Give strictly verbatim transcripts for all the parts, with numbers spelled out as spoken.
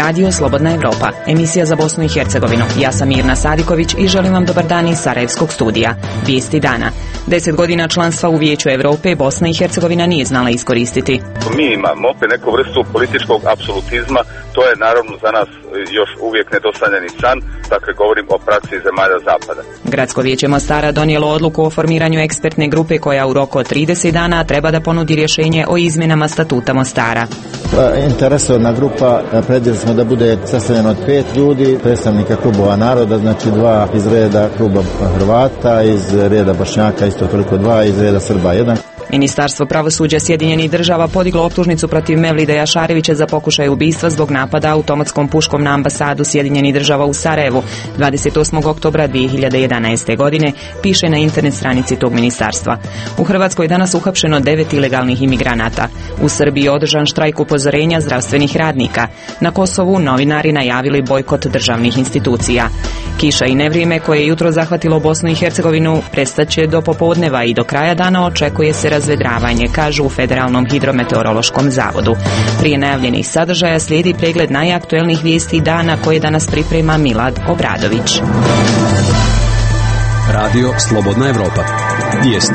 Radio Slobodna Evropa, emisija za Bosnu i Hercegovinu. Ja sam Mirna Sadiković i želim vam dobar dan iz Sarajevskog studija. Vijesti dana. Deset godina članstva u Vijeću Europe Bosna i Hercegovina nije znala iskoristiti. Mi imamo opet neku vrstu političkog apsolutizma, to je naravno za nas još uvijek nedosanjani san, dakle govorim o praksi zemalja zapada. Gradsko vijeće Mostara donijelo odluku o formiranju ekspertne grupe koja u roku od trideset dana treba da ponudi rješenje o izmjenama statuta Mostara. Interesovna grupa, predvidjeli smo da bude sastavljena od pet ljudi, predstavnika klubova naroda, znači dva iz reda kluba Hrvata, iz reda Bošnjaka isto toliko dva, iz reda Srba jedan. Ministarstvo pravosuđa Sjedinjenih država podiglo optužnicu protiv Mevlida Jašarevića za pokušaj ubistva zbog napada automatskom puškom na ambasadu Sjedinjenih država u Sarajevu dvadeset osmog oktobra dvije hiljade jedanaeste. godine, piše na internet stranici tog ministarstva. U Hrvatskoj je danas uhapšeno devet ilegalnih imigranata. U Srbiji je održan štrajk upozorenja zdravstvenih radnika. Na Kosovu novinari najavili bojkot državnih institucija. Kiša i nevrijeme koje je jutro zahvatilo Bosnu i Hercegovinu prestaće do popodneva i do kraja dana očekuje se razvedravanje, kažu u Federalnom hidrometeorološkom zavodu. Prije najavljenih sadržaja slijedi pregled najaktuelnijih vijesti dana koje danas priprema Milad Obradović. Radio Slobodna Evropa. Vijesti.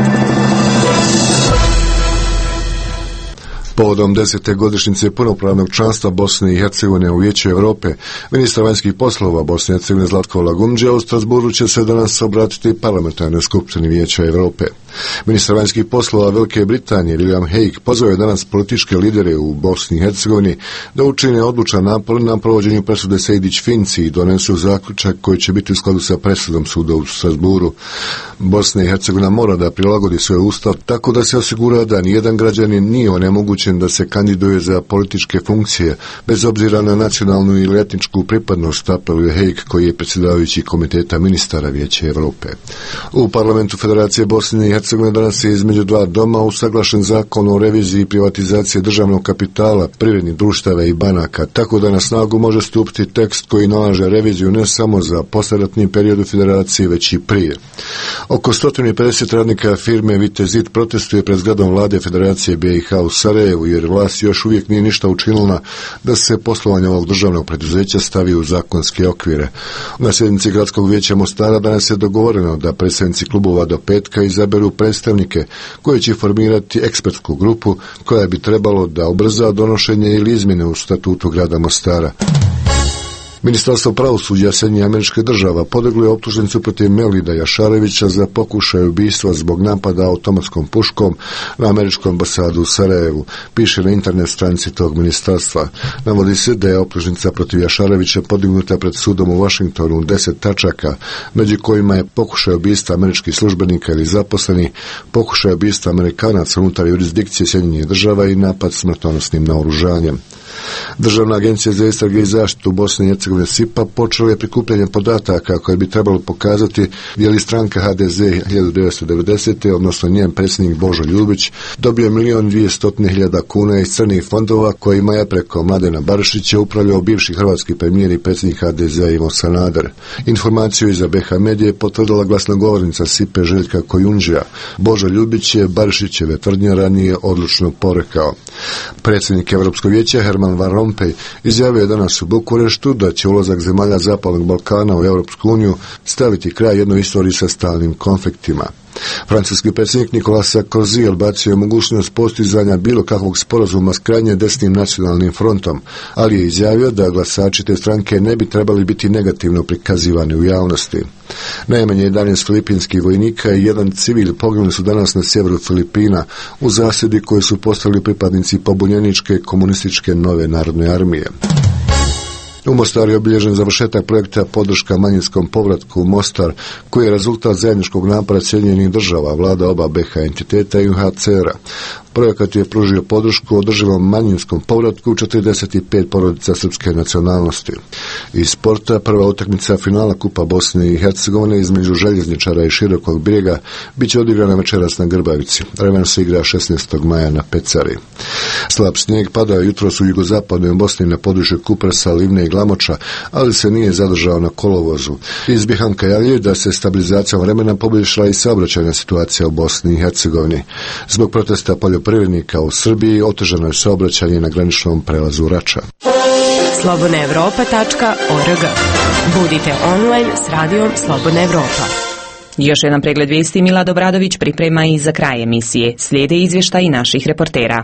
Povodom desete godišnjice punopravnog članstva Bosne i Hercegovine u Vijeću Europe, ministar vanjskih poslova Bosne i Hercegovine Zlatko Lagumdžija u Strasburu će se danas obratiti parlamentarnoj skupštini Vijeća Europe. Ministar vanjskih poslova Velike Britanije William Hague pozvao je danas političke lidere u Bosni i Hercegovini da učine odlučan napor na provođenju presude Sejdić-Finci i donesu zaključak koji će biti u skladu sa presudom suda u Strasburu. Bosna i Hercegovina mora da prilagodi svoj ustav tako da se osigura da nijedan građanin nije onemogućen da se kandiduje za političke funkcije, bez obzira na nacionalnu ili etničku pripadnost, apeluje Hague, koji je predsjedavajući komiteta ministara Vijeća Europe. U parlamentu Federacije Bosne i Hercegovine danas je između dva doma usaglašen zakon o reviziji i privatizacije državnog kapitala, privrednih društava i banaka, tako da na snagu može stupiti tekst koji nalaže reviziju ne samo za poslijeratni period u Federaciji, već i prije. Oko sto pedeset radnika firme Vitezit protestuje pred zgradom vlade Federacije B i H u Sarajevu, jer vlast još uvijek nije ništa učinila da se poslovanje ovog državnog preduzeća stavi u zakonske okvire. Na sjednici Gradskog vijeća Mostara danas je dogovoreno da predstavnici klubova do petka izaberu predstavnike koji će formirati ekspertsku grupu koja bi trebalo da ubrza donošenje ili izmjene u statutu grada Mostara. Ministarstvo pravosuđa Sjedinjenih Američkih Država podiglo je optužnicu protiv Mevlida Jašarevića za pokušaj ubistva zbog napada automatskom puškom na američku ambasadu u Sarajevu, piše na internet stranici tog ministarstva. Navodi se da je optužnica protiv Jašarevića podignuta pred sudom u Washingtonu u deset tačaka, među kojima je pokušaj ubistva američkih službenika ili zaposlenih, pokušaj ubistva Amerikanaca unutar jurisdikcije Sjedinjenih Država i napad smrtonosnim naoružanjem. Državna agencija za istrage i zaštitu Bosne i Hercegovine S I P A počela je prikupljanje podataka koje bi trebalo pokazati je li stranka H D Z hiljadu devetsto devedesete. odnosno njen predsjednik Božo Ljubić dobio milijon dvjesto hiljada kuna iz crnih fondova kojima je preko Mladena Barišića upravljao bivši hrvatski premijer i predsjednik H D Z Ivo Sanader. Informaciju iza B H Medije potvrdila glasnogovornica S I P A Željka Kojundžija. Božo Ljubić je Barišićeve tvrdnje ranije odlučno porekao. Predsjednik Europskog vijeća Herman Van Rompuy izjavio je danas u Bukureštu da će ulazak zemalja Zapadnog Balkana u Europsku uniju staviti kraj jednoj istoriji sa stalnim konfliktima. Francuski predsjednik Nicolas Sarkozy odbacio je mogućnost postizanja bilo kakvog sporazuma s krajnje desnim nacionalnim frontom, ali je izjavio da glasači te stranke ne bi trebali biti negativno prikazivani u javnosti. Najmanje jedanaest filipinskih vojnika i jedan civil poginuli su danas na sjeveru Filipina u zasjedi koji su postali pripadnici pobunjeničke komunističke nove narodne armije. U Mostaru je obilježen završetak projekta podrška manjinskom povratku u Mostar, koji je rezultat zajedničkog napora Sjedinjenih Država, vlada oba B H entiteta i U N H C R-a. Projekat je pružio podršku održivom manjinskom povratku u četrdeset pet porodica srpske nacionalnosti. Iz sporta prva utakmica finala Kupa Bosne i Hercegovine između Željezničara i Širokog Brijega bit će odigrana večeras na Grbavici. Revanš se igra šesnaestog maja na Pecari. Slab snijeg padao jutros u jugozapadnoj Bosni na području Kupresa, Livne i Glamoča, ali se nije zadržao na kolovozu. Iz Bihanka javljaju da se stabilizacijom vremena poboljšala i saobraćajna situacija u Bosni i Hercegovini. Zbog protesta poljoprivrednika u Srbiji otežano je saobraćanje na graničnom prelazu Rača. slobodna evropa tačka org. Budite online s radijom Slobodna Evropa. Još jedan pregled vijesti Milad Obradović priprema i za kraj emisije. Slijede izvještaji naših reportera.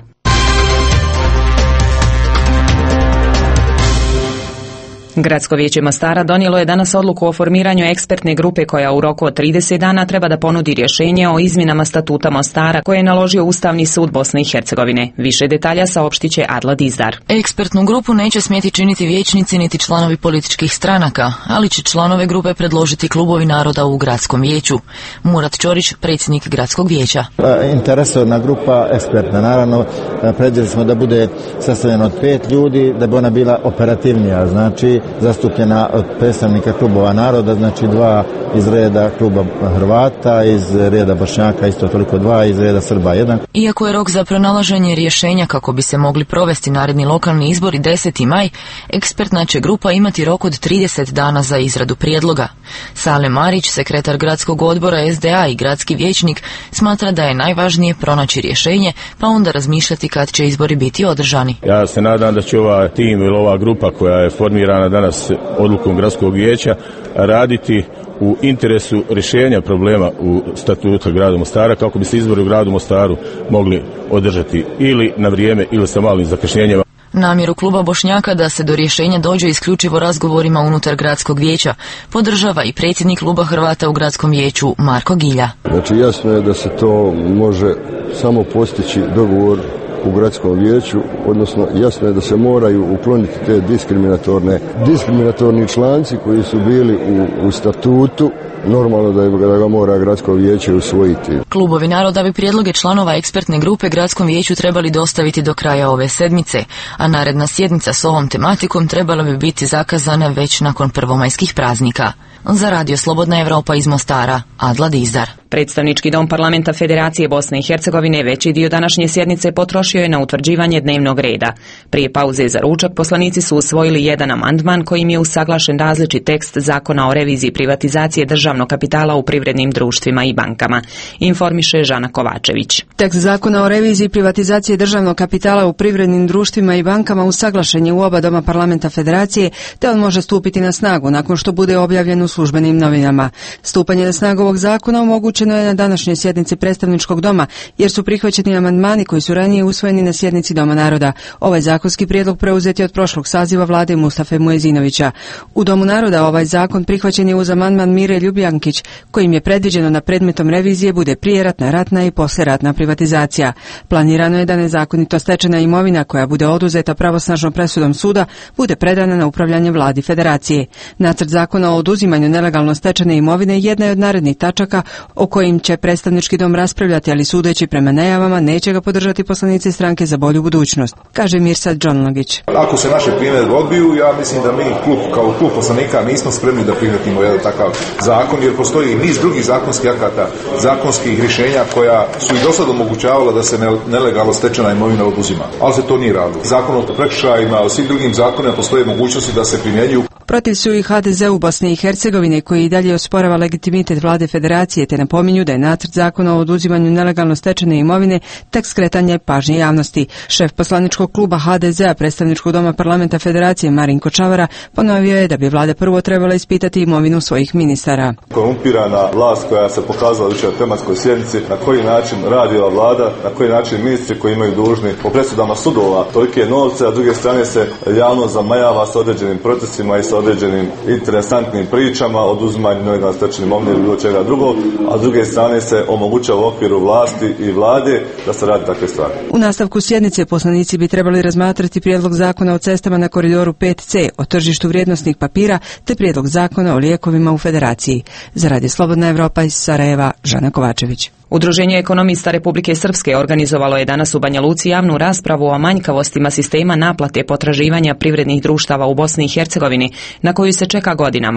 Gradsko vijeće Mostara donijelo je danas odluku o formiranju ekspertne grupe koja u roku od trideset dana treba da ponudi rješenje o izmjenama statuta Mostara koje je naložio Ustavni sud Bosne i Hercegovine. Više detalja saopštit će Adla Dizdar. Ekspertnu grupu neće smjeti činiti vijećnici niti članovi političkih stranaka, ali će članove grupe predložiti klubovi naroda u gradskom vijeću. Murat Ćorić, predsjednik gradskog vijeća. Interesovna grupa ekspertna, naravno predvidjeli smo da bude sastavljena od pet ljudi, da bi ona bila operativnija, znači zastupljena od predstavnika klubova naroda, znači dva iz reda kluba Hrvata, iz reda Bošnjaka isto toliko dva, iz reda Srba jedan. Iako je rok za pronalaženje rješenja kako bi se mogli provesti naredni lokalni izbori deseti maj, ekspertna će grupa imati rok od trideset dana za izradu prijedloga. Sale Marić, sekretar gradskog odbora S D A i gradski vijećnik, smatra da je najvažnije pronaći rješenje, pa onda razmišljati kad će izbori biti održani. Ja se nadam da će ova tim ili ova grupa koja je formirana danas odlukom gradskog vijeća raditi u interesu rješenja problema u statutu grada Mostara kako bi se izbori u gradu Mostaru mogli održati ili na vrijeme ili sa malim zakašnjenjima. Namjeru kluba Bošnjaka da se do rješenja dođe isključivo razgovorima unutar gradskog vijeća podržava i predsjednik kluba Hrvata u gradskom vijeću Marko Gilja. Znači jasno je da se to može samo postići dogovor u gradskom vijeću, odnosno jasno je da se moraju ukloniti te diskriminatorne, diskriminatorni članci koji su bili u, u statutu. Normalno da, je, da ga mora gradsko vijeće usvojiti. Klubovi naroda bi prijedloge članova ekspertne grupe gradskom vijeću trebali dostaviti do kraja ove sedmice, a naredna sjednica s ovom tematikom trebala bi biti zakazana već nakon prvomajskih praznika. Za Radio Slobodna Evropa iz Mostara, Adla Dizdar. Predstavnički dom Parlamenta Federacije Bosne i Hercegovine veći dio današnje sjednice potrošio je na utvrđivanje dnevnog reda. Prije pauze za ručak poslanici su usvojili jedan amandman kojim je usaglašen različit tekst Zakona o reviziji privatizacije državnog kapitala u privrednim društvima i bankama, informiše Žana Kovačević. Tekst Zakona o reviziji privatizacije državnog kapitala u privrednim društvima i bankama usaglašen je u oba doma Parlamenta Federacije, te on može stupiti na snagu nakon što bude objavljen u službenim novinama. Stupanje na snagu ovog zakona omogućeno je na današnjoj sjednici predstavničkog doma, jer su prihvaćeni amandmani koji su ranije usvojeni na sjednici Doma naroda. Ovaj zakonski prijedlog preuzet je od prošlog saziva vlade Mustafe Muezinovića. U Domu naroda ovaj zakon prihvaćen je uz amandman Mire Ljubljankić, kojim je predviđeno na predmetom revizije bude prijeratna, ratna i poslijeratna privatizacija. Planirano je da nezakonito stečena imovina koja bude oduzeta pravosnažnom presudom suda bude predana na upravljanje vladi Federacije. Nacrt zakona o oduzimanju nelegalno stečene imovine jedna je od narednih tačaka o kojim će predstavnički dom raspravljati, ali sudeći prema najavama neće ga podržati poslanici stranke za bolju budućnost, kaže Mirsad Džonlogić. Ako se naše primjedbe odbiju, ja mislim da mi klub, kao klub poslanika nismo spremni da prihvatimo jedan takav zakon, jer postoji niz drugih zakonskih akata, zakonskih rješenja koja su i do sada omogućavala da se nelegalno stečena imovina oduzima, ali se to nije radilo. Zakon o prekršajima, o svim drugim zakonima postoje mogućnosti da se primjenjuju. Protiv su i H D Z u Bosni i Hercegovine, koji i dalje osporava legitimitet vlade Federacije, te napominju da je nacrt zakona o oduzimanju nelegalno stečene imovine tek skretanje pažnje javnosti. Šef poslaničkog kluba H D Z-a predstavničkog doma Parlamenta Federacije Marinko Čavara ponovio je da bi vlada prvo trebala ispitati imovinu svojih ministara. Korumpirana vlast koja se pokazala jučer na tematskoj sjednici, na koji način radi ova vlada, na koji način ministri koji imaju dužni po presudama sudova tolike novce, a s druge strane se javno zamajava sa određenim procesima i sa određenim interesantnim pričama, oduzimanju nelegalno stečene imovine ili bilo čega drugog, a s druge strane se omogućava u okviru vlasti i vlade da se radi takve stvari. U nastavku sjednice poslanici bi trebali razmatrati prijedlog zakona o cestama na koridoru pet C, o tržištu vrijednosnih papira, te prijedlog zakona o lijekovima u Federaciji. Za Radio Slobodna Evropa iz Sarajeva, Žana Kovačević. Udruženje ekonomista Republike Srpske organizovalo je danas u Banja Luci javnu raspravu o manjkavostima sistema naplate potraživanja privrednih društava u Bosni i Hercegovini, na koju se čeka godinama.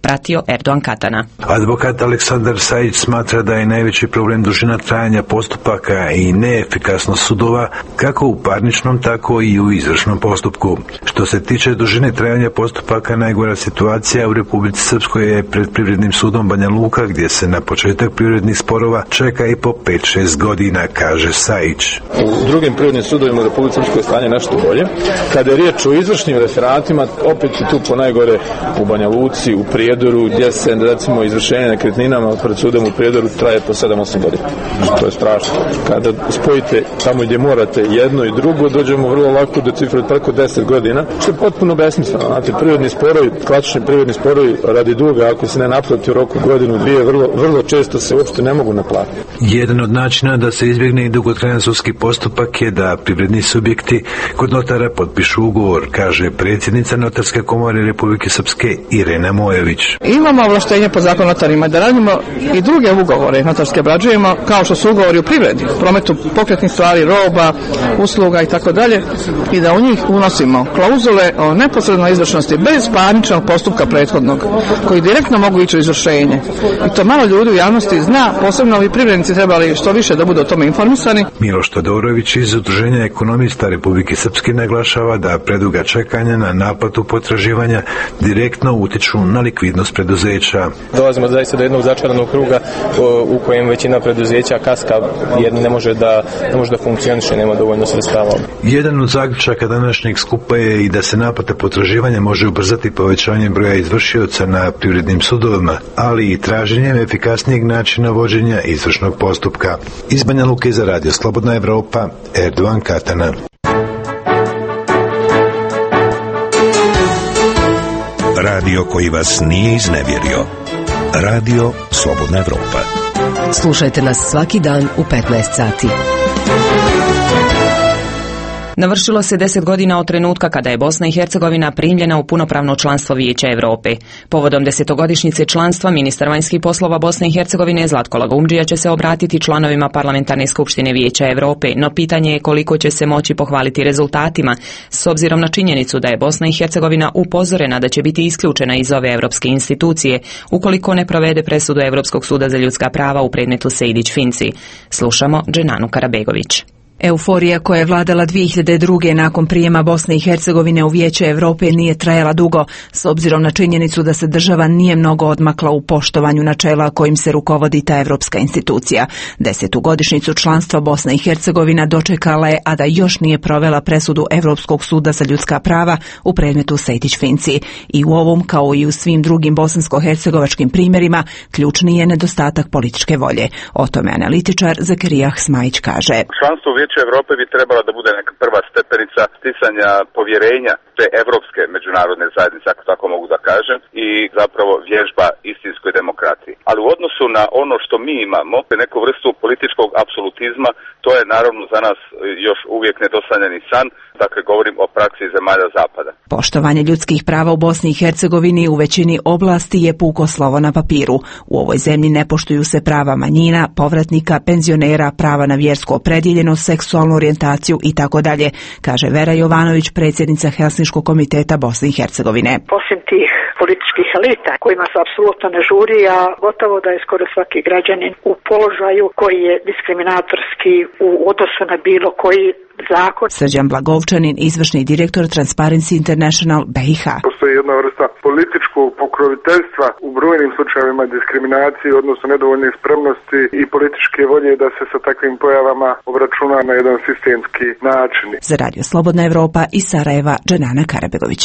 pratio Erdogan Katana. Advokat Aleksandar Sajić smatra da je najveći problem dužina trajanja postupaka i neefikasnost sudova, kako u parničnom, tako i u izvršnom postupku. Što se tiče dužine trajanja postupaka, najgora situacija u Republici Srpskoj je pred Privrednim sudom Banja Luka, gdje se na početak privrednih sporova čeka i po pet šest godina, kaže Sajić. U drugim privrednim sudovima u Republici Srpskoj stanje nešto bolje. Kada je riječ o izvršnim referatima, opet je tu po najgore u Banja Luci, u Prijedoru, gdje se recimo izvršenje nekretninama pred sudom u Prijedoru traje po sedam osam godina. To je strašno. Kada spojite tamo gdje morate jedno i drugo, dođemo vrlo lako do cifre preko deset godina, što je potpuno besmisleno. Znate, privredni sporovi, klasični privredni sporovi radi duga, ako se ne naplati u roku godinu, dvije, vrlo, vrlo često se uopšte ne mogu naplatiti. Jedan od načina da se izbjegne i dugotrajan sudski postupak je da privredni subjekti kod notara potpišu ugovor, kaže predsjednica Notarske komore Republike Srpske Irena Mojević. Imamo ovlaštenje po zakonu notarima da radimo i druge ugovore notarske obrađujemo, kao što su ugovori u privredi, prometu pokretnih stvari, roba, usluga i tako dalje, i da u njih unosimo klauzule o neposrednoj izvršnosti bez parničnog postupka prethodnog, koji direktno mogu ići u izvršenje. I to malo ljudi u javnosti zna, posebno ovi privrednici trebali što više da budu o tome informisani. Miloš Todorović iz Udruženja ekonomista Republike Srpske naglašava da preduga čekanja na naplatu potraživanja direktno utiču na likvidnost preduzeća. Dolazimo zaista do jednog začaranog kruga u kojem većina preduzeća kaska jer ne može da, ne može da funkcioniše, nema dovoljno sredstava. Jedan od zaključaka današnjeg skupa je i da se naplata potraživanja može ubrzati povećanjem broja izvršioca na privrednim sudovima, ali i traženjem efikasnijeg načina vođenja izvršnog postupka. Iz Banja Luke za radio Slobodna Evropa, Erdogan Katana. Radio koji vas nije iznevjerio. Radio Slobodna Evropa. Slušajte nas svaki dan u petnaest sati. Navršilo se deset godina od trenutka kada je Bosna i Hercegovina primljena u punopravno članstvo Vijeća Europe. Povodom desetogodišnjice članstva, ministar vanjskih poslova Bosne i Hercegovine Zlatko Lagumdžija će se obratiti članovima Parlamentarne skupštine Vijeća Europe, no pitanje je koliko će se moći pohvaliti rezultatima, s obzirom na činjenicu da je Bosna i Hercegovina upozorena da će biti isključena iz ove europske institucije, ukoliko ne provede presudu Europskog suda za ljudska prava u predmetu Sejdić-Finci. Slušamo Dženanu Karabegović. Euforija koja je vladala dvije hiljade druge nakon prijema Bosne i Hercegovine u Vijeće Europe nije trajala dugo, s obzirom na činjenicu da se država nije mnogo odmakla u poštovanju načela kojim se rukovodi ta evropska institucija. Desetu godišnjicu članstva Bosna i Hercegovina dočekala je, a da još nije provela presudu Europskog suda za ljudska prava u predmetu Sejdić-Finci. I u ovom, kao i u svim drugim bosansko-hercegovačkim primjerima, ključni je nedostatak političke volje. O tome analitičar Zakirijah Smajić kaže. Članstvo Vijeća Europe bi trebala da bude neka prva stepenica sticanja povjerenja te evropske međunarodne zajednice, ako tako mogu da kažem, i zapravo vježba istinskoj demokratiji. Ali u odnosu na ono što mi imamo, neku vrstu političkog apsolutizma, to je naravno za nas još uvijek nedosanjani san, dakle govorim o praksi zemalja zapada. Poštovanje ljudskih prava u Bosni i Hercegovini u većini oblasti je puko slovo na papiru. U ovoj zemlji ne poštuju se prava manjina, povratnika, penzionera, prava na vjersku opredjeljenost, seksualnu orijentaciju i tako dalje, kaže Vera Jovanović, predsjednica Helsinškog komiteta Bosne i Hercegovine. Osim tih političkih elita kojima se apsolutno ne žuri, a gotovo da je skoro svaki građanin u položaju koji je diskriminatorski u odnosu na bilo koji zakon. Srđan Blagovčanin, izvršni direktor Transparency International B i H. Postoji jedna vrsta političkog pokroviteljstva u brojnim slučajevima diskriminacije, odnosno nedovoljne spremnosti i političke volje da se sa takvim pojavama obračuna na jedan sistemski način. Za radio Slobodna Evropa iz Sarajeva, Dženana Karabegović.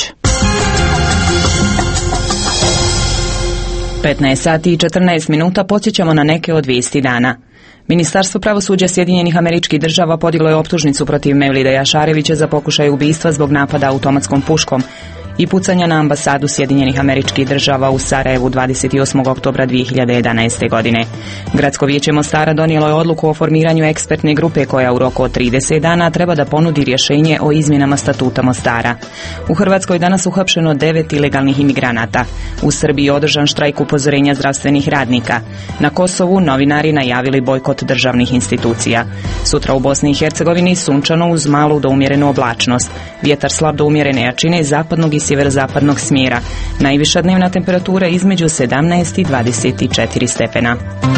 petnaest sati i četrnaest minuta podsjećamo na neke od vijesti dana. Ministarstvo pravosuđa Sjedinjenih Američkih Država podiglo je optužnicu protiv Mevlida Jašarevića za pokušaj ubistva zbog napada automatskom puškom i pucanja na ambasadu Sjedinjenih Američkih Država u Sarajevu dvadeset osmog oktobra dvije hiljade jedanaeste. godine. Gradsko vijeće Mostara donijelo je odluku o formiranju ekspertne grupe koja u roku od trideset dana treba da ponudi rješenje o izmjenama statuta Mostara. U Hrvatskoj danas uhapšeno devet ilegalnih imigranata. U Srbiji je održan štrajk upozorenja zdravstvenih radnika. Na Kosovu novinari najavili bojkot državnih institucija. Sutra u Bosni i Hercegovini sunčano uz malu do umjerenu oblačnost. Vjetar slab do umjerene jačine zapadnog i sjeverozapadnog smjera. Najviša dnevna temperatura između sedamnaest i dvadeset četiri stepena.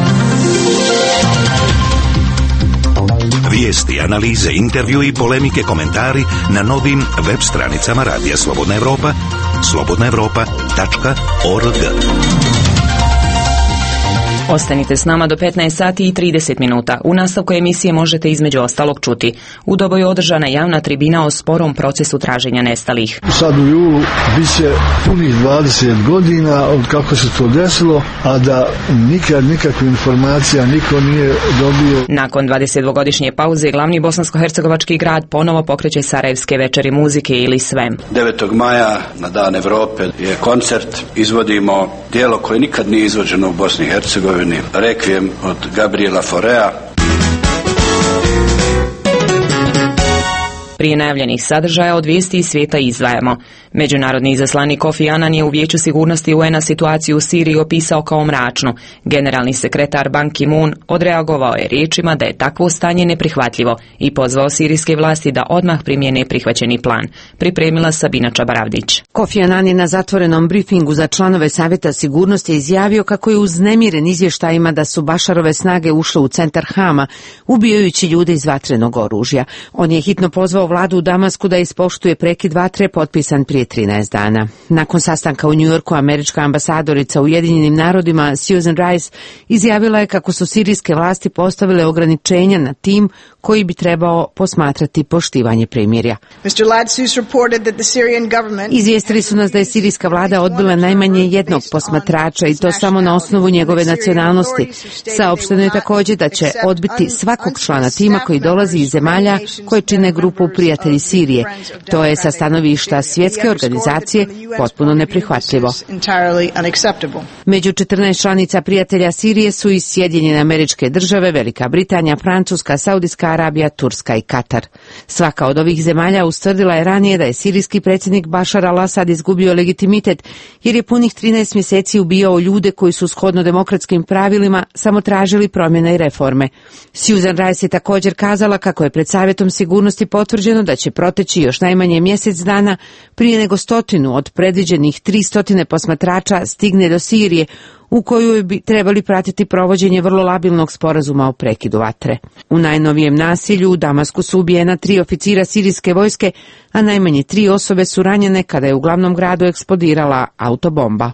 Vijesti, analize, intervju i polemike, komentari na novim web stranicama Radija Slobodna Evropa, slobodna evropa tačka org. Ostanite s nama do petnaest sati i trideset minuta. U nastavku emisije možete između ostalog čuti. U Doboju je održana javna tribina o sporom procesu traženja nestalih. Sad u julu bit će punih dvadeset godina od kako se to desilo, a da nikad nikakve informacija niko nije dobio. Nakon dvadesetdvogodišnje pauze, glavni bosansko-hercegovački grad ponovo pokreće Sarajevske večeri muzike ili svem. devetog maja na Dan Evrope je koncert. Izvodimo djelo koje nikad nije izvođeno u Bosni i Hercegovini. Rekvijem od Gabriela Forea. Prije najavljenih sadržaja od vijesti iz svijeta izdvajamo. Međunarodni izaslanik Kofi Annan je u Vijeću sigurnosti U N-a situaciju u Siriji opisao kao mračnu. Generalni sekretar Ban Ki-moon odreagovao je riječima da je takvo stanje neprihvatljivo i pozvao sirijske vlasti da odmah primjene prihvaćeni plan. Pripremila Sabina Čabaravdić. Kofi Annan je na zatvorenom briefingu za članove Savjeta sigurnosti izjavio kako je uznemiren izvještajima da su Bašarove snage ušle u centar Hama, ubijajući ljude iz vatrenog oružja. On je hitno pozvao vladu u Damasku da ispoštuje prekid vatre potpisan prije trinaest dana. Nakon sastanka u Njujorku, američka ambasadorica u Ujedinjenim narodima Susan Rice izjavila je kako su sirijske vlasti postavile ograničenja na tim koji bi trebao posmatrati poštivanje primirja. Izvijestili su nas da je sirijska vlada odbila najmanje jednog posmatrača i to samo na osnovu njegove nacionalnosti. Saopšteno je također da će odbiti svakog člana tima koji dolazi iz zemalja koje čine grupu prijatelji Sirije. To je sa stanovišta svjetske organizacije potpuno neprihvatljivo. Među četrnaest članica prijatelja Sirije su i Sjedinjene Američke Države, Velika Britanija, Francuska, Saudijska Arabija, Turska i Katar. Svaka od ovih zemalja ustvrdila je ranije da je sirijski predsjednik Bašar al-Asad izgubio legitimitet jer je punih trinaest mjeseci ubijao ljude koji su shodno demokratskim pravilima samo tražili promjene i reforme. Susan Rice je također kazala kako je pred Savjetom sigurnosti potvrđeno da će proteći još najmanje mjesec dana prije nego stotinu od predviđenih tristotine posmatrača stigne do Sirije, u koju bi trebali pratiti provođenje vrlo labilnog sporazuma o prekidu vatre. U najnovijem nasilju u Damasku su ubijena tri oficira sirijske vojske, a najmanje tri osobe su ranjene kada je u glavnom gradu eksplodirala autobomba.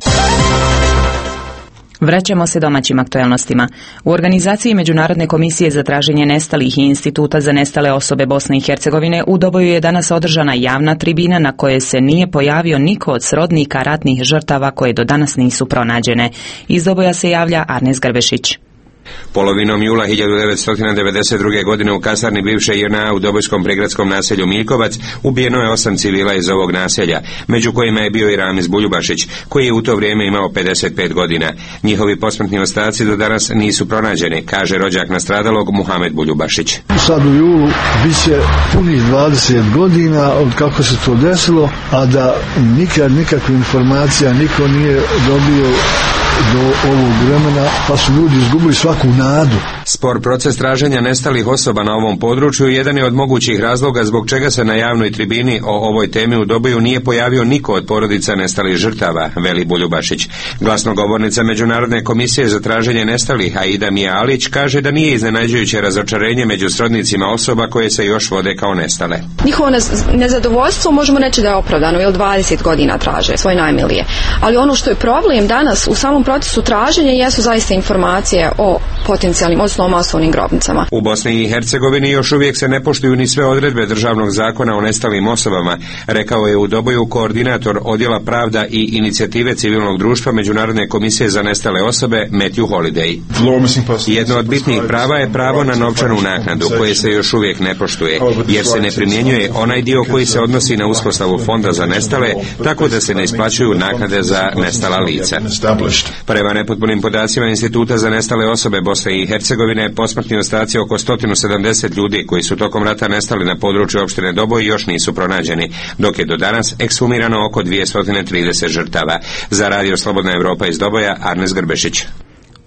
Vraćamo se domaćim aktualnostima. U organizaciji Međunarodne komisije za traženje nestalih i Instituta za nestale osobe Bosne i Hercegovine u Doboju je danas održana javna tribina na kojoj se nije pojavio niko od srodnika ratnih žrtava koje do danas nisu pronađene. Iz Doboja se javlja Arnes Grbešić. Polovinom jula hiljadu devetsto devedeset druge. godine u kasarni bivše J N A u dobojskom pregradskom naselju Miljkovac ubijeno je osam civila iz ovog naselja, među kojima je bio i Ramiz Buljubašić, koji je u to vrijeme imao pedeset pet godina. Njihovi posmrtni ostaci do danas nisu pronađeni, kaže rođak nastradalog Muhamed Buljubašić. Sad u julu bit će punih dvadeset godina od kako se to desilo, a da nikad nikakve informacija niko nije dobio do ovog vremena, pa su ljudi izgubili svaku nadu. Spor proces traženja nestalih osoba na ovom području jedan je od mogućih razloga zbog čega se na javnoj tribini o ovoj temi u Doboju nije pojavio niko od porodica nestalih žrtava, veli Buljubašić. Glasnogovornica Međunarodne komisije za traženje nestalih Aida Mija Alić kaže da nije iznenađujuće razočarenje među srodnicima osoba koje se još vode kao nestale. Njihovo nezadovoljstvo možemo reći da je opravdano, jer dvadeset godina traže svoje najmilije. Ali ono što je problem danas u samom procesu traženja jesu zaista informacije o potencijalnim, odnosno o masovnim grobnicama. U Bosni i Hercegovini još uvijek se ne poštuju ni sve odredbe državnog zakona o nestalim osobama, rekao je u Doboju koordinator Odjela pravda i inicijative civilnog društva Međunarodne komisije za nestale osobe Matthew Holiday. Jedno od bitnih prava je pravo na novčanu naknadu, koje se još uvijek ne poštuje, jer se ne primjenjuje onaj dio koji se odnosi na uspostavu fonda za nestale, tako da se ne isplaćuju naknade za nestala lica. Prema nepotpunim podacima Instituta za nestale osobe Bosne i Hercegovine, posmrtni ostaci oko sto sedamdeset ljudi koji su tokom rata nestali na području opštine Doboj još nisu pronađeni, dok je do danas ekshumirano oko dvjesto trideset žrtava. Za Radio Slobodna Evropa iz Doboja, Arnes Grbešić.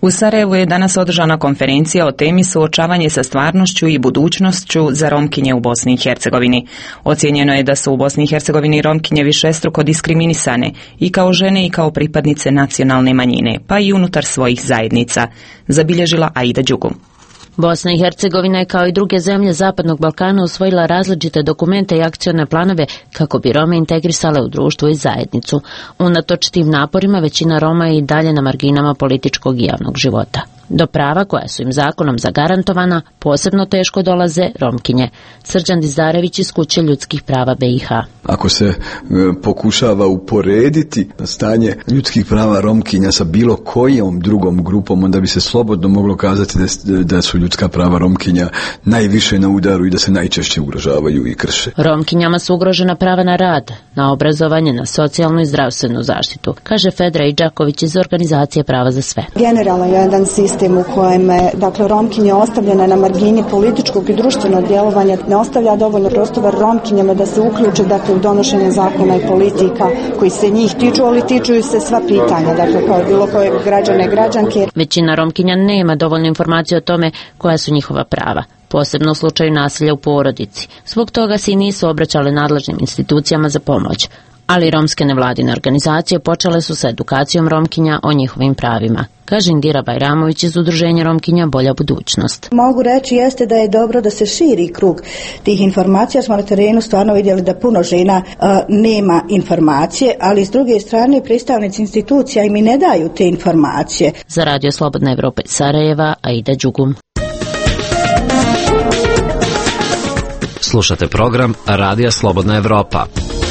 U Sarajevu je danas održana konferencija o temi suočavanje sa stvarnošću i budućnošću za Romkinje u Bosni i Hercegovini. Ocijenjeno je da su u Bosni i Hercegovini Romkinje višestruko diskriminisane i kao žene i kao pripadnice nacionalne manjine, pa i unutar svojih zajednica, zabilježila Aida Đugum. Bosna i Hercegovina je kao i druge zemlje Zapadnog Balkana usvojila različite dokumente i akcione planove kako bi Rome integrisale u društvo i zajednicu. Unatoč tim naporima većina Roma je i dalje na marginama političkog i javnog života. Do prava koja su im zakonom zagarantovana posebno teško dolaze Romkinje. Srđan Dizarević iz Kuće ljudskih prava B i H. Ako se e, pokušava uporediti stanje ljudskih prava Romkinja sa bilo kojom drugom grupom, onda bi se slobodno moglo kazati da, da su ljudska prava Romkinja najviše na udaru i da se najčešće ugrožavaju i krše. Romkinjama su ugrožena prava na rad, na obrazovanje, na socijalnu i zdravstvenu zaštitu, kaže Fedra Idžaković iz Organizacije prava za sve. Generalno jedan sistem u kojem je, dakle, Romkinje ostavljena na margini političkog i društvenog djelovanja ne ostavlja dovoljno prostora Romkinjama da se uključe, dakle, u donošenje zakona i politika koji se njih tiču, ali tiču se sva pitanja, dakle, kao bilo koje građane i građanke. Većina Romkinja nema dovoljno informacije o tome koja su njihova prava, posebno u slučaju nasilja u porodici. Zbog toga se i nisu obraćale nadležnim institucijama za pomoć. Ali romske nevladine organizacije počele su sa edukacijom Romkinja o njihovim pravima, kaže Indira Bajramović iz Udruženja Romkinja Bolja budućnost. Mogu reći jeste da je dobro da se širi krug tih informacija. Smo na terenu stvarno vidjeli da puno žena uh, nema informacije, ali s druge strane predstavnici institucija im i ne daju te informacije. Za Radio Slobodna Evropa iz Sarajeva, Aida Đugum. Slušate program Radija Slobodna Evropa.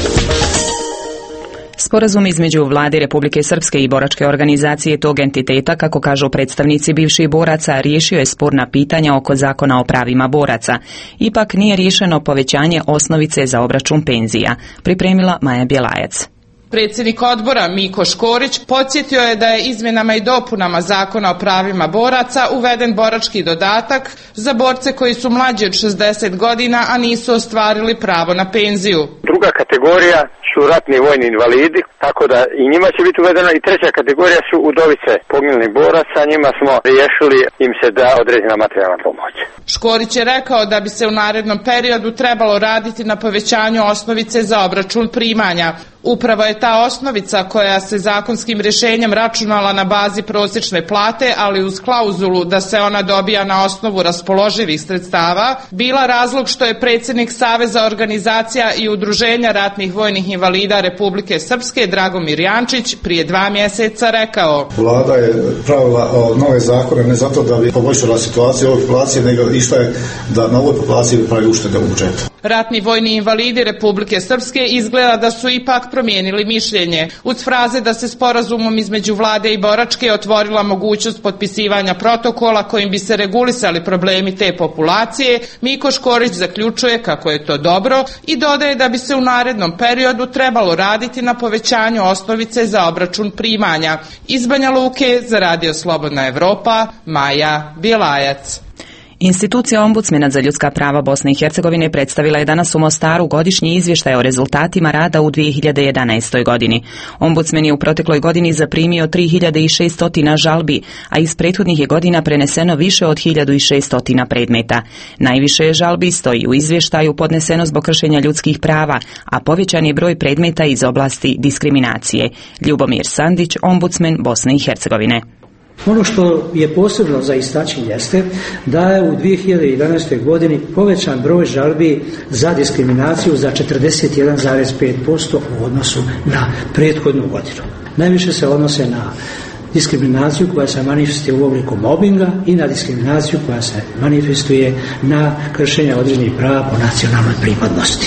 Sporazum između Vlade Republike Srpske i boračke organizacije tog entiteta, kako kažu predstavnici bivših boraca, riješio je sporna pitanja oko zakona o pravima boraca. Ipak nije riješeno povećanje osnovice za obračun penzija, pripremila Maja Bjelajac. Predsjednik odbora Miko Škorić podsjetio je da je izmjenama i dopunama zakona o pravima boraca uveden borački dodatak za borce koji su mlađi od šezdeset godina, a nisu ostvarili pravo na penziju. Druga kategorija su ratni vojni invalidi, tako da i njima će biti uvedeno, i treća kategorija su udovice poginulih boraca, njima smo riješili im se da određena materijalna pomoć. Škorić je rekao da bi se u narednom periodu trebalo raditi na povećanju osnovice za obračun primanja. Upravo je ta osnovica koja se zakonskim rješenjem računala na bazi prosječne plate, ali uz klauzulu da se ona dobija na osnovu raspoloživih sredstava, bila razlog što je predsjednik Saveza organizacija i udruženja ratnih vojnih invalida Republike Srpske Dragomir Jančić prije dva mjeseca rekao: Vlada je pravila nove zakone ne zato da bi poboljšala situaciju ovoj populacije, nego išla je da na ovoj populaciji pravi uštede u budžetu. Ratni vojni invalidi Republike Srpske izgleda da su ipak promijenili mišljenje. Uz fraze da se sporazumom između vlade i boračke otvorila mogućnost potpisivanja protokola kojim bi se regulisali problemi te populacije, Miko Škorić zaključuje kako je to dobro i dodaje da bi se u narednom periodu trebalo raditi na povećanju osnovice za obračun primanja. Iz Banja Luke za Radio Slobodna Evropa, Maja Bjelajac. Institucija ombudsmena za ljudska prava Bosne i Hercegovine predstavila je danas u Mostaru godišnji izvještaj o rezultatima rada u dvije hiljade jedanaestoj. godini. Ombudsmen je u protekloj godini zaprimio tri hiljade šesto žalbi, a iz prethodnih je godina preneseno više od hiljadu šesto predmeta. Najviše je žalbi, stoji u izvještaju, podneseno zbog kršenja ljudskih prava, a povećan je broj predmeta iz oblasti diskriminacije. Ljubomir Sandić, ombudsmen Bosne i Hercegovine. Ono što je posebno za istaći jeste da je u dvije hiljade jedanaestoj. godini povećan broj žalbi za diskriminaciju za četrdeset jedan zarez pet posto u odnosu na prethodnu godinu. Najviše se odnose na diskriminaciju koja se manifestuje u obliku mobinga i na diskriminaciju koja se manifestuje na kršenje određenih prava po nacionalnoj pripadnosti.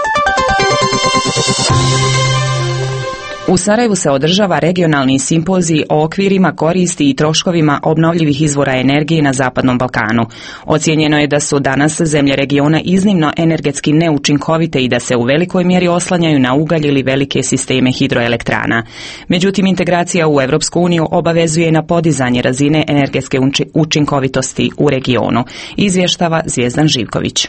U Sarajevu se održava regionalni simpozij o okvirima koristi i troškovima obnovljivih izvora energije na Zapadnom Balkanu. Ocijenjeno je da su danas zemlje regiona iznimno energetski neučinkovite i da se u velikoj mjeri oslanjaju na ugalj ili velike sisteme hidroelektrana. Međutim, integracija u Europsku uniju obavezuje na podizanje razine energetske učinkovitosti u regionu, izvještava Zvijezdan Živković.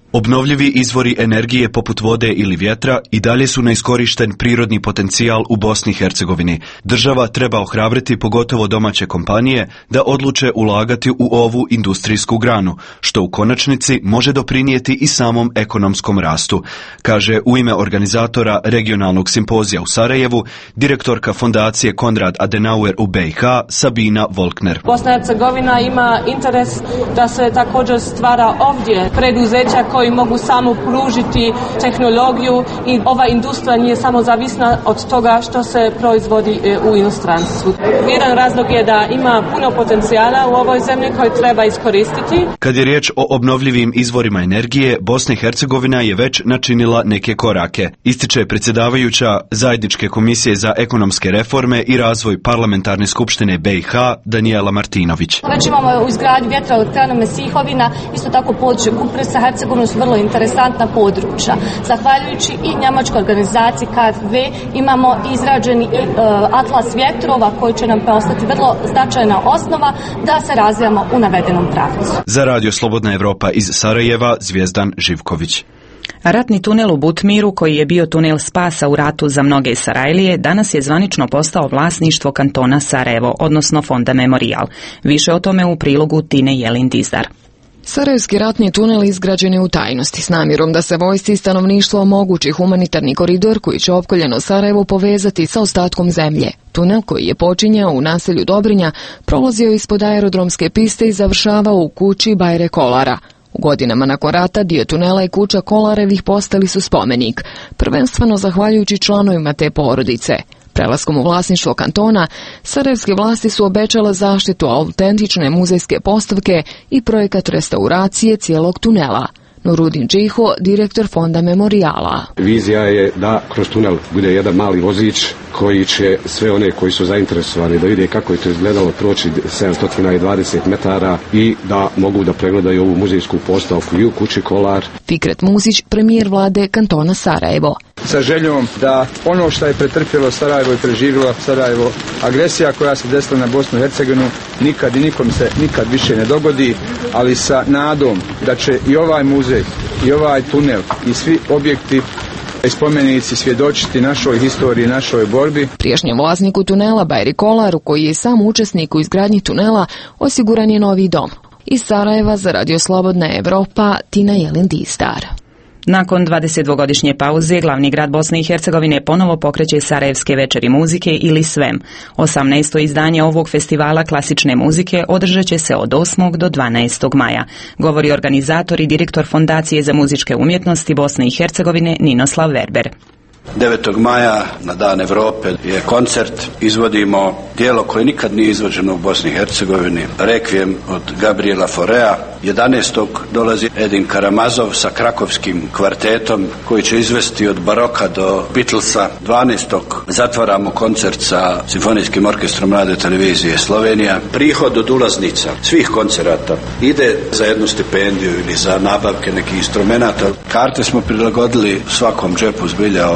Obnovljivi izvori energije poput vode ili vjetra i dalje su neiskorišten prirodni potencijal u Bosni i Hercegovini. Država treba ohrabriti pogotovo domaće kompanije da odluče ulagati u ovu industrijsku granu, što u konačnici može doprinijeti i samom ekonomskom rastu, kaže u ime organizatora regionalnog simpozija u Sarajevu direktorka fondacije Konrad Adenauer u B i H Sabina Volkner. Bosna i Hercegovina ima interes da se također stvara ovdje preduzeća koji mogu samo pružiti tehnologiju i ova industrija nije samo zavisna od toga što se proizvodi u inostranstvu. Jedan razlog je da ima puno potencijala u ovoj zemlji koji treba iskoristiti. Kad je riječ o obnovljivim izvorima energije, Bosna i Hercegovina je već načinila neke korake, ističe predsjedavajuća Zajedničke komisije za ekonomske reforme i razvoj parlamentarne skupštine B i H Danijela Martinović. Već imamo u izgradnju vjetroelektrana Mesihovina, isto tako područje Kupresa, Hercegovina su vrlo interesantna područja. Zahvaljujući i njemačkoj organizaciji K F W imamo izrađeni i uh, atlas vjetrova koji će nam postati vrlo značajna osnova da se razvijamo u navedenom pravcu. Za Radio Slobodna Evropa iz Sarajeva, Zvijezdan Živković. Ratni tunel u Butmiru, koji je bio tunel spasa u ratu za mnoge Sarajlije, danas je zvanično postao vlasništvo kantona Sarajevo, odnosno Fonda Memorial. Više o tome u prilogu Tine Jelin-Dizdar. Sarajevski ratni tunel izgrađen je u tajnosti s namjerom da se vojsci i stanovništvo omogući humanitarni koridor koji će opkoljeno Sarajevo povezati sa ostatkom zemlje. Tunel koji je počinjao u naselju Dobrinja prolazio ispod aerodromske piste i završavao u kući Bajre Kolara. U godinama nakon rata dio tunela i kuća Kolarevih postali su spomenik, prvenstveno zahvaljujući članovima te porodice. Prelaskom u vlasništvo kantona, sarajevske vlasti su obećale zaštitu autentične muzejske postavke i projekat restauracije cijelog tunela. Nurudin Džiho, direktor Fonda Memorijala. Vizija je da kroz tunel bude jedan mali vozić koji će sve one koji su zainteresovani da vide kako je to izgledalo proći sedamsto dvadeset metara i da mogu da pregledaju ovu muzejsku postavku i u kući Kolar. Fikret Muzić, premijer vlade kantona Sarajevo. Sa željom da ono što je pretrpjelo Sarajevo i preživjelo Sarajevo, agresija koja se desila na Bosnu i Hercegovinu, nikad i nikom se nikad više ne dogodi, ali sa nadom da će i ovaj muzej, i ovaj tunel, i svi objekti i spomenici svjedočiti našoj historiji, našoj borbi. Prijašnjem vlasniku tunela Bajri Kolaru, koji je sam učesnik u izgradnji tunela, osiguran je novi dom. Iz Sarajeva za Radio Slobodna Evropa, Tina Jelin-Dizdar. Nakon dvadesetdvogodišnje pauze, glavni grad Bosne i Hercegovine ponovo pokreće Sarajevske večeri muzike ili SVEM. osamnaesto izdanje ovog festivala klasične muzike održat će se od osmog do dvanaestog maja, govori organizator i direktor Fondacije za muzičke umjetnosti Bosne i Hercegovine Ninoslav Verber. devetog maja na Dan Evrope je koncert, izvodimo dijelo koje nikad nije izvođeno u Bosni i Hercegovini, Rekvijem od Gabriela Forea. jedanaestog dolazi Edin Karamazov sa krakovskim kvartetom koji će izvesti od baroka do Beatlesa. dvanaestog zatvaramo koncert sa Simfonijskim orkestrom Radio Televizije Slovenija. Prihod od ulaznica svih koncerata ide za jednu stipendiju ili za nabavke nekih instrumenata. Karte smo prilagodili svakom džepu zbilja.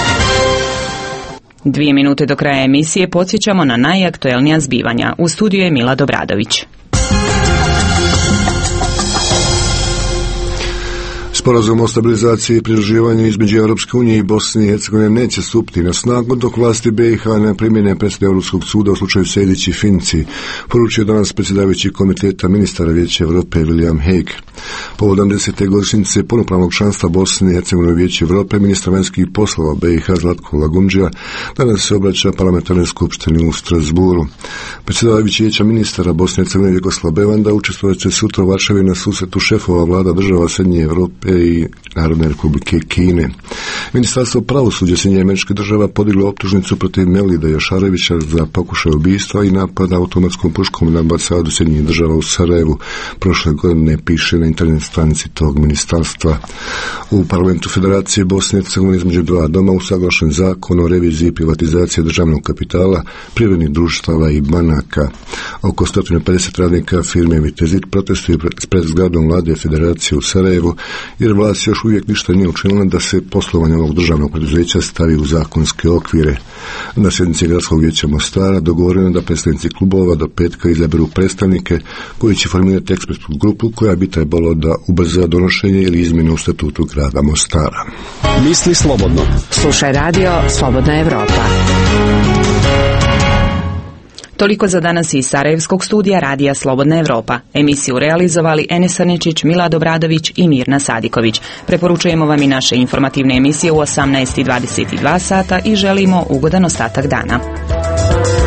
Dvije minute do kraja emisije podsjećamo na najaktuelnija zbivanja. U studiju je Mila Dobradović. Sporazum o stabilizaciji i pridruživanju između Europske unije i Bosne i Hercegovine neće stupiti na snagu dok vlasti B i H ne primjene presude Europskog suda u slučaju Sejdić i Finci, poručio danas predsjedavajući komiteta ministara Vijeća Europe William Hague. Povodom desete godišnjice punopravnog članstva Bosne i Hercegovine u Vijeću Europe, ministar vanjskih poslova B i H Zlatko Lagundžija danas se obraća parlamentarnoj skupštini u Strasburu. Predsjedavajući Vijeća ministara Bosne i Hercegovine Jugoslav Bevanda učestvovat će sutra u Varšavi na susretu šefova vlada država Srednje Europe i Narodne Republike Kine. Ministarstvo pravosuđa Sjedinjenih Američkih Država podiglo optužnicu protiv Mevlida Jašarevića za pokušaj ubistva i napada automatskom puškom na ambasadu Sjedinjenih Država u Sarajevu. Prošle godine piše na internet stranici tog ministarstva. U parlamentu Federacije Bosne i Hercegovine između dva doma usaglašen zakon o reviziji privatizacije državnog kapitala, privrednih društava i banaka. Oko sto pedeset radnika firme Vitezit protestuju pred zgradom vlade Federacije u Sarajevu, jer vlast još uvijek ništa nije učinila da se poslovanje ovog državnog preduzeća stavi u zakonske okvire. Na sjednici Gradskog vijeća Mostara dogovoreno da predstavnici klubova do petka izaberu predstavnike koji će formirati ekspertsku grupu koja bi trebalo da ubrza donošenje ili izmjenu u statutu grada Mostara. Misli slobodno. Slušaj radio Slobodna Evropa. Toliko za danas iz Sarajevskog studija Radija Slobodna Evropa. Emisiju realizovali Enes Aničić, Milad Obradović i Mirna Sadiković. Preporučujemo vam i naše informativne emisije u osamnaest i dvadeset dva sata i želimo ugodan ostatak dana.